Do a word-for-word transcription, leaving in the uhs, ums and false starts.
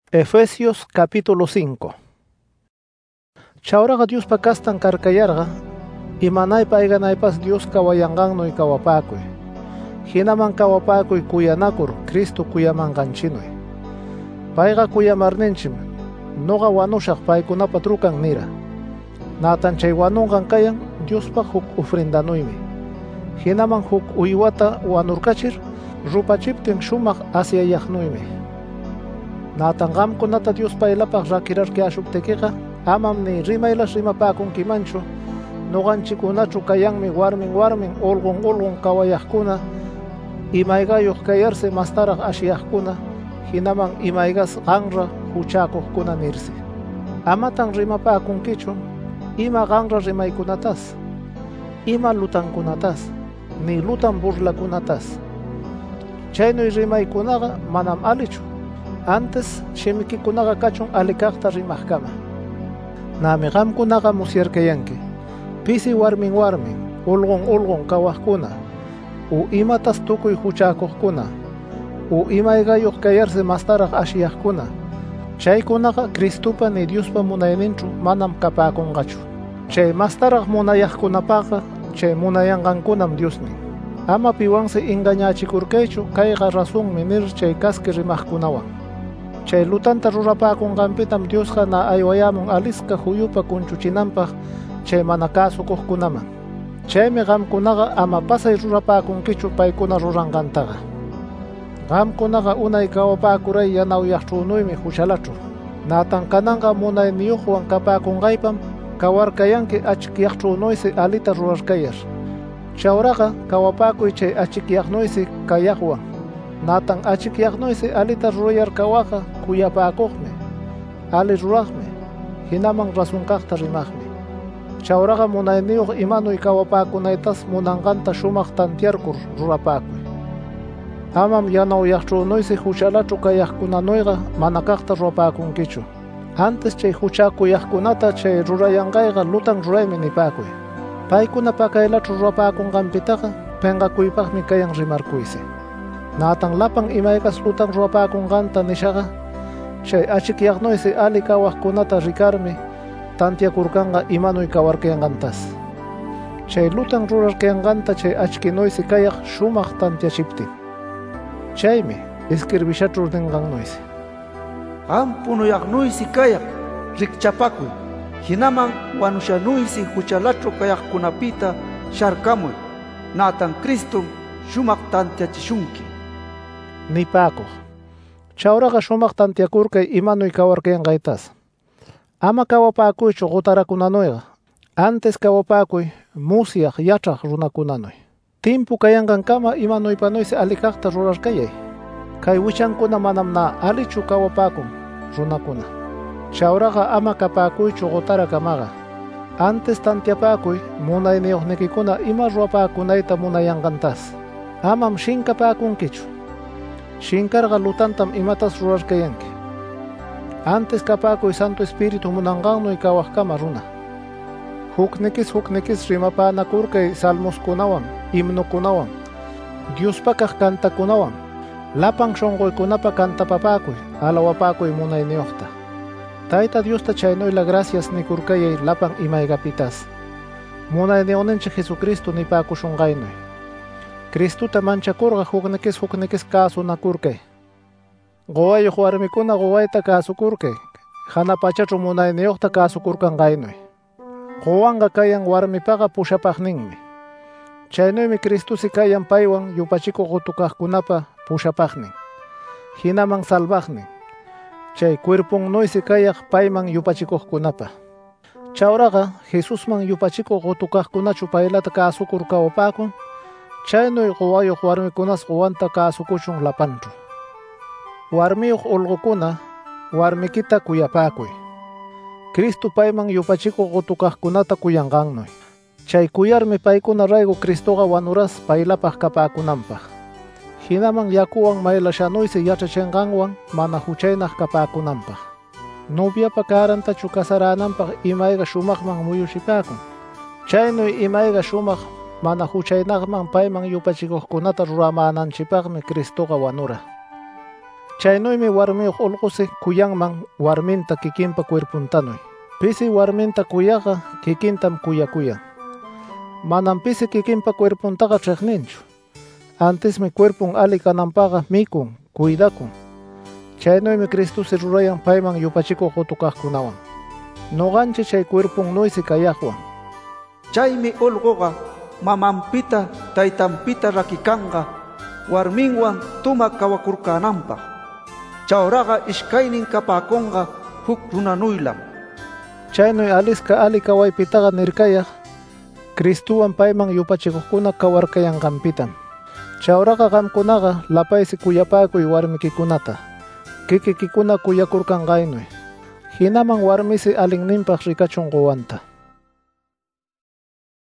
Efesios capítulo cinco. Chawraqa Diospa kastan karkayarqa, imanaypa ayganaypas Dios kawayanqannuy kawapakuy. Hinaman kawapakuy kuyanakur Cristo kuyamanqanchinuy. Payqa kuyamarninchim, noqa wanushaq paykunapa trukan nira. Natan chay wanunqan kayan Diospa huk ofrendanuymi. Hinaman huk uywata wanurkachir, rupachiptin shumaq asyayaqnuymi. Natan qamkunata Dios paylapaq rakirarki ashuptikiqa, amam ni rimaylas rimapakunkimanchu, noqanchikunachu kayanmi warmin warmin ulqun ulqun kawayaqkuna, imaygayuq kayarsi mastaraq ashiyaqkuna, hinaman imaygas qanra huchakuqkuna nirsi. Amatan rimapakunkichu, ima qanra rimaykunatas, ima lutankunatas, ni lutan burlakunatas. Chaynuy rimaykunaqa manam alichu. Antes shimikikunaqa kachun alikaqta rimaqkama. Nami qamkunaqa musyarkayanki, pisi warmin warmin, ulqun ulqun kawaqkuna, u imatas tukuy huchakuqkuna, u imaygayuq kayarsi mastaraq ashiyaqkuna, chaykunaqa Cristupa ni Diospa munayninchu manam kapakunqachu. Chay mastaraq munayaqkunapaqa chay munayanqankunam Diosnin. Ama piwansi engañachikurkaychu kayqa rasunmi nir chay kaski rimaqkunawan. Chay lutanta rurapakunqanpitam Diosqa na aywayamun alisqa huyupa kunchuchinanpaq chay mana kasukuqkunaman. Chaymi qamkunaqa ama pasay rurapakunkichu paykuna ruranqantaqa. Qamkunaqa unay kawapakuray yanawyaqchunuymi huchalachu. Natan kananqa munayniyuqwan kapakunqaypam kawarkayanki achikyaqchunuysi alita rurarkayar. Chawraqa kawapakuy chay achikyaqnuysi kayaqwan. Natan achikyaqnuysi alita rurayar kawaqa kuyapakuqmi, ali ruraqmi, hinaman rasunkaqta rimaqmi. Chawraqa munayniyuq imanuy kawapakunaytas munanqanta shumaq tantiarkur rurapakuy. Amam yanawyaqchunuysi huchalachu kayaqkunanuyqa mana kaqta rurapakunkichu. Antes chay huchakuyaqkunata chay rurayanqayqa lutan ruraymi nipakuy. Paykuna pakaylachu rurapakunqanpitaqa penqakuypaqmi kayan rimarkuysi. Natan lapan imaykas lutan rurapakunqanta nishaqa, chay achikyaqnuysi ali kawaqkunata rikarmi tantiakurkanqa imanuy kawarkayanqantas. Chay lutan rurarkayanqanta chay achkinuysi kayaq shumaq tantiachiptin. Chaymi escribishachur ninqannuysi. Qam punuyaqnuysi kayaq rikchapakuy, hinaman wanushanuysi huchalachu kayaqkunapita sharkamuy, natan Cristo shumaq tantiachishunki. Nipakuq. Chawraqa shumaq tantiakurkay imanuy kawarkayanqaytas. Ama kawapakuychu qutarakunanuyqa. Antes kawapakuy musyaq yachaq runakunanuy. Timpu kayanqankama imanuypanuysi alikaqta rurarkayay. Kay wichankuna manam na alichu kawapakun runakuna. Chawraqa ama kapakuychu qutarakamaqa. Antes tantiapakuy munayniyuqnikikuna ima rurapakunayta munayanqantas. Amam shinkapakunkichu. Shinkarqa lutantam imatas rurarkayanki. Antes kapakuy Santo Espíritu munanqannuy kawaqkama runa. Huknikis huknikis rimapanakurkay salmoskunawan, himnukunawan, Diospakaq kantakunawan, lapan shunquykunapa kantapapakuy, alawapakuy munayniyuqta. Tayta Diosta chaynuyla gracias nikurkayay lapan imaygapitas. Munayniyuqninchik Jesucristo nipakushunqaynuy. Cristuta manchakurqa huknikis huknikis kasunakurkay. Qowayuq warmikuna qowayta kasukurkay, hana pachachu munayniyuqta kasukurkanqaynuy. Qowanqa kayan warmipaqa pushapaqninmi. Chaynuymi Cristusi kayan paywan yupachikuq utukaqkunapa pushapaqnin, hinaman salvaqnin. Chay cuerpunnuysi kayaq payman yupachikuqkunapa. Chawraqa Jesusman yupachikuq utukaqkunachu paylata kasukur kawapakun, chaynuy qowayuq warmikunas qowanta kasukuchun lapanchu. Warmiyuq ulqukuna warmikita kuyapakuy. Cristo payman yupachikuq utukaqkunata kuyanqannuy. Chay kuyarmi paykuna raygu Cristoqa wanuras paylapaq kapakunanpaq. Hinaman yakuwan maylashanuysi yachachinqanwan mana huchaynaq kapakunanpaq. Noviapa karantachu kasarananpaq imayqa shumaqman muyuchipakun. Chaynuy imayqa shumaq mana huchaynaqman payman yupachikuqkunata ruramänanchipaqmi Cristoqa wanura. Chaynuymi warmiyuq ulqusi kuyanman warminta kikinpa cuerpuntanuy. Pisi warminta kuyaqa kikintam kuyakuyan. Manam pisi kikinpa cuerpuntaqa ch'iqninchu. Antismi cuerpun ali kananpaqa mikun, cuidakun. Chaynuymi Cristosi rurayan payman yupachikuq utukaqkunawan. Nuqanchik chay cuerpunnuysi kayaqwan. Chaymi ulquqa mamanpita taytanpita rakikanqa warminwan tuma kawakurkananpaq. Chawraqa ishkaynin kapakunqa huk runanuylam. Chaynuy alisqa ali kawaypitaqa nirkayaq Cristuwan payman yupachikuqkuna kawarkayanqanpitam. Chawraqa qamkunaqa lapaysi kuyapakuy warmikikunata, kikikikuna kuyakurkanqaynuy. Hinaman warmisi alinninpaq rikachun quwanta.